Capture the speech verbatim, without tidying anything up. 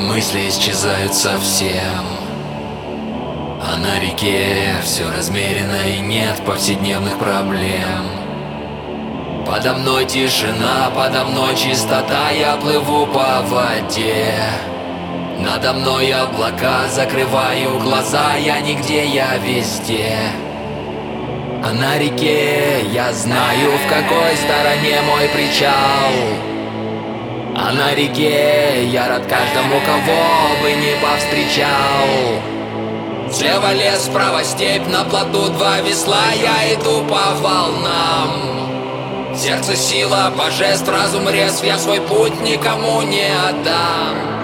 мысли исчезают совсем, а на реке все размерено и нет повседневных проблем. Подо мной тишина, подо мной чистота, я плыву по воде. Надо мной облака, закрываю глаза, я нигде, я везде. А на реке я знаю, в какой стороне мой причал. А на реке я рад каждому, кого бы не повстречал. Слева лес, справа степь, на плоту два весла, я иду по волнам. Сердце сила, божеств, разум резв, я свой путь никому не отдам.